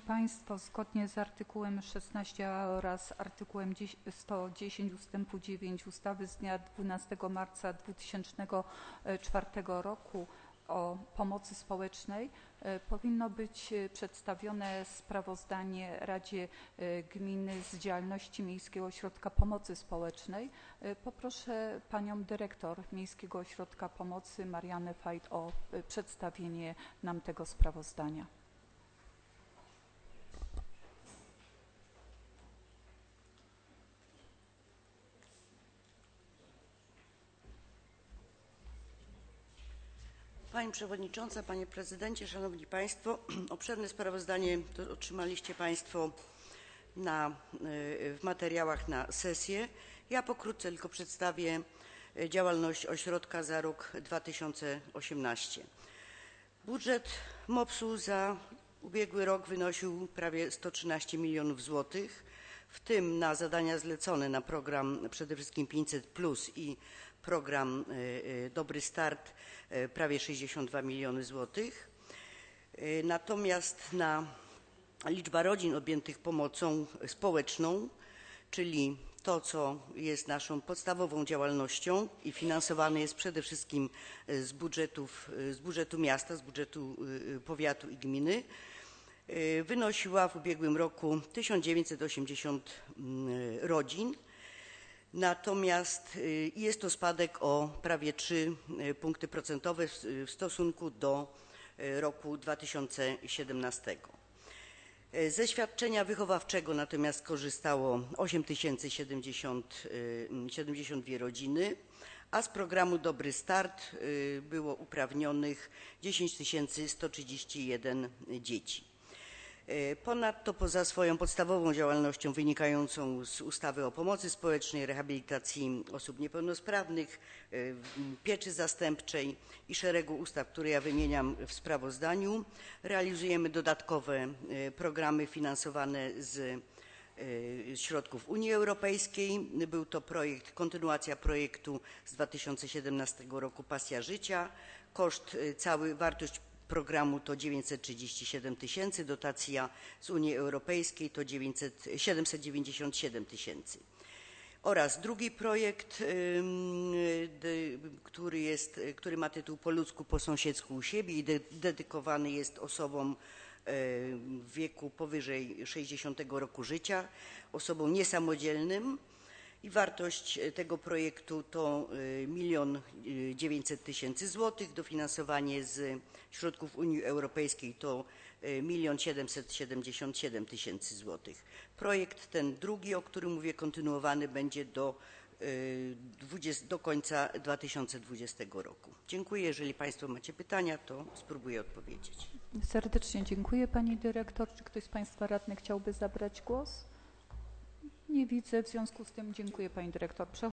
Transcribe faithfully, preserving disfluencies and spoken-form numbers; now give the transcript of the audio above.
Państwa, zgodnie z artykułem szesnastym a oraz artykułem sto dziesięć ustępu dziewięć ustawy z dnia dwunastego marca dwa tysiące czwartego roku o pomocy społecznej powinno być przedstawione sprawozdanie Radzie Gminy z działalności Miejskiego Ośrodka Pomocy Społecznej. Poproszę Panią Dyrektor Miejskiego Ośrodka Pomocy Mariannę Fajt o przedstawienie nam tego sprawozdania. Pani Przewodnicząca, Panie Prezydencie, Szanowni Państwo, obszerne sprawozdanie otrzymaliście Państwo na, w materiałach na sesję. Ja pokrótce tylko przedstawię działalność ośrodka za rok dwa tysiące osiemnasty. Budżet mopsu za ubiegły rok wynosił prawie sto trzynaście milionów złotych, w tym na zadania zlecone na program przede wszystkim pięćset plus i program Dobry Start prawie sześćdziesiąt dwa miliony złotych. Natomiast na liczba rodzin objętych pomocą społeczną, czyli to, co jest naszą podstawową działalnością i finansowane jest przede wszystkim z budżetów, z budżetu miasta, z budżetu powiatu i gminy, wynosiła w ubiegłym roku tysiąc dziewięćset osiemdziesiąt rodzin. Natomiast jest to spadek o prawie trzy punkty procentowe w stosunku do roku dwa tysiące siedemnastego. Ze świadczenia wychowawczego natomiast korzystało osiem tysięcy siedemdziesiąt dwie rodziny, a z programu Dobry Start było uprawnionych dziesięć tysięcy sto trzydzieści jeden dzieci. Ponadto poza swoją podstawową działalnością wynikającą z ustawy o pomocy społecznej, rehabilitacji osób niepełnosprawnych, pieczy zastępczej i szeregu ustaw, które ja wymieniam w sprawozdaniu, realizujemy dodatkowe programy finansowane z środków Unii Europejskiej. Był to projekt, kontynuacja projektu z dwa tysiące siedemnastego roku Pasja Życia. Koszt, cały wartość programu to dziewięćset trzydzieści siedem tysięcy, dotacja z Unii Europejskiej to siedemset dziewięćdziesiąt siedem tysięcy. Oraz drugi projekt, który, jest, który ma tytuł Po ludzku, po sąsiedzku u siebie i dedykowany jest osobom w wieku powyżej sześćdziesiątego roku życia, osobom niesamodzielnym. I wartość tego projektu to milion dziewięćset tysięcy złotych, dofinansowanie z środków Unii Europejskiej to milion siedemset siedemdziesiąt siedem tysięcy złotych. Projekt ten drugi, o którym mówię, kontynuowany będzie do, do końca dwa tysiące dwudziestego roku. Dziękuję. Jeżeli Państwo macie pytania, to spróbuję odpowiedzieć. Serdecznie dziękuję Pani Dyrektor. Czy ktoś z Państwa radnych chciałby zabrać głos? Nie widzę, w związku z tym dziękuję Pani Dyrektor.